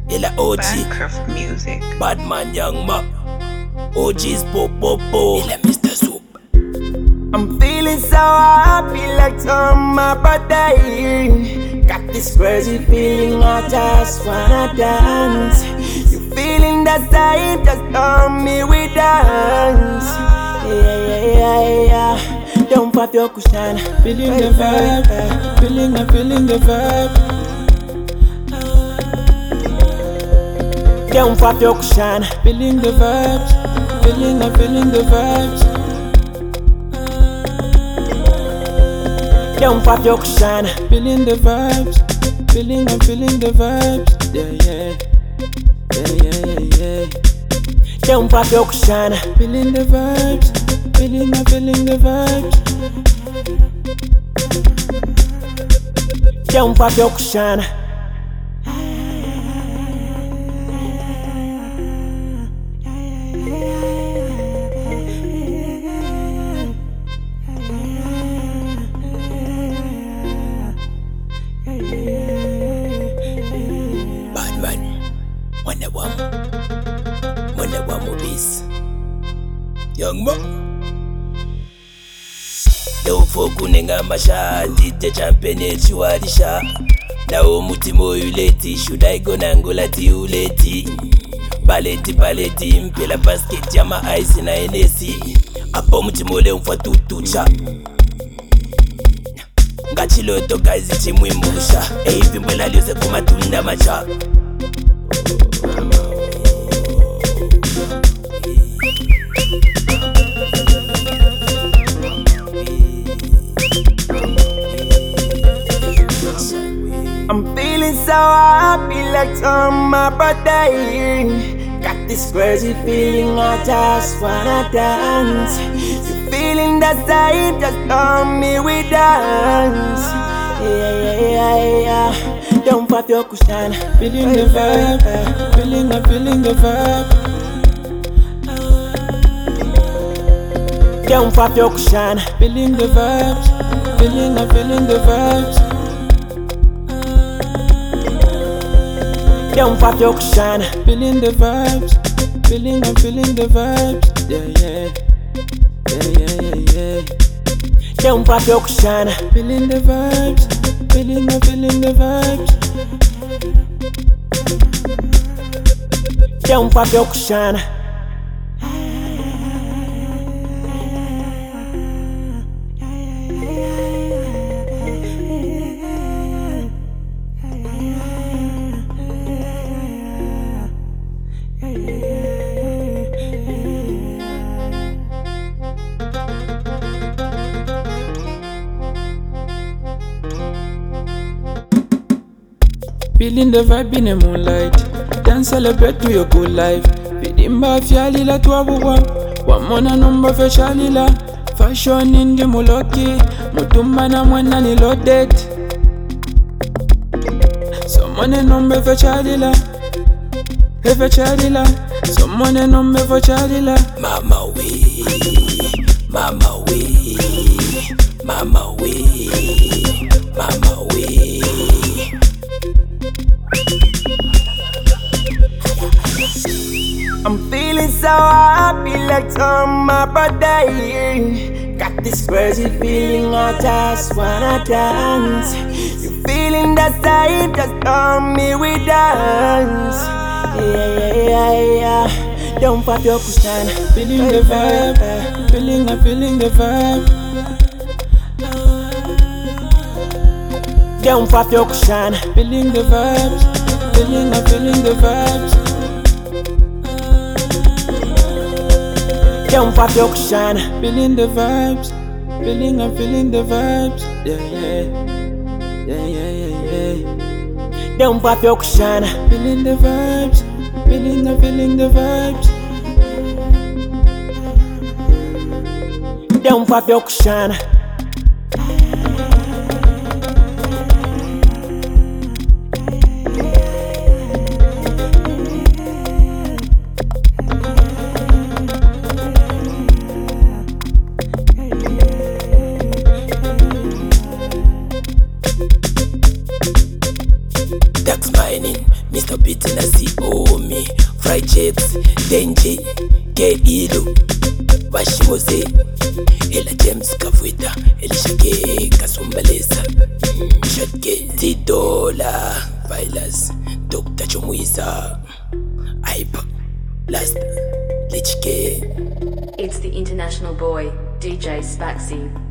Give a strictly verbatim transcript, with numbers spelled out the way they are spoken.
Ela O G Bancroft Music. Badman Young Ma O G's Pop Pop Pop Ela Mister Soup. I'm feeling so happy like on my birthday. Got this crazy feeling I just wanna dance. You feeling that same, just on me we dance. Yeah, yeah, yeah, yeah. Don't pop your cushion. Feeling the vibe, feeling the, feeling the vibe. Don't pop your cushion. Feeling the vibes, feeling the, feeling the vibes. Don't pop your cushion. Feeling the vibes, feeling and feeling the vibes. Yeah, yeah, yeah, yeah, yeah. Don't pop your cushion. Feeling the vibes, feeling and feeling the vibes. Don't pop your cushion. Badman Mwana wamu Mwana wamu bis Young Ma Leo kunenga masha Dite champene chiwarisha Na omutima uleti Should go nangola ti uleti Baleti baleti Mpela basket ya ma ice na enesi Apo mutima ule mfa tutucha Ngachiloto guys chimwimusha Eivi mbela liose kumatunda macha I'm feeling so happy like on my birthday. Got this crazy feeling I just wanna dance. You feeling that same, just on me we dance. Yeah, yeah, yeah, yeah. Don't pop your cushion. Feeling the vibe, feeling the, feeling the vibe. Don't pop your cushion. Feeling the vibes, feeling the, feeling the vibes. Don't pop your cushion. Feeling the vibes, feeling and feeling the vibes. Yeah, yeah, yeah, yeah, yeah. Don't pop your cushion. Feeling the vibes, feeling and feeling the vibes. Don't pop your cushion. Feeling the vibe in the moonlight. Dance, celebrate to your good life. Feeling ba fiali la tuabuwa. Wamona numba fe shalila. Fashion in the muloki. Mutumba na mwana ni loaded. Someone numbe fe shalila. Fe shalila. Someone numbe fe shalila. Mama we Mama we Mama we Mama we I'm feeling so happy like on my birthday. Got this crazy feeling I just wanna dance. You feeling that same, just on me we dance. Yeah, yeah, yeah, yeah. Don't pop your cushion. Feeling the vibe, feeling and feeling the vibe. Don't pop your cushion. Feeling the vibes, feeling and feeling the vibes. Don't pop your cushion. Feeling the vibes, feeling and feeling the vibes. Yeah, yeah, yeah, yeah, yeah, yeah. Don't pop your cushion. Feeling the vibes, feeling and feeling the vibes. Don't pop your cushion. Dax Mining, Mister Pete na C O me, Fried Chips, Denji, K Ido, Bashimose, Ela James Kafuita, Elishake Kasumbalesa, Shatke Zidola, Vilas, Doctor Chomwiza, Aipa, Last, Lichke. It's the international boy, D J Spaxy.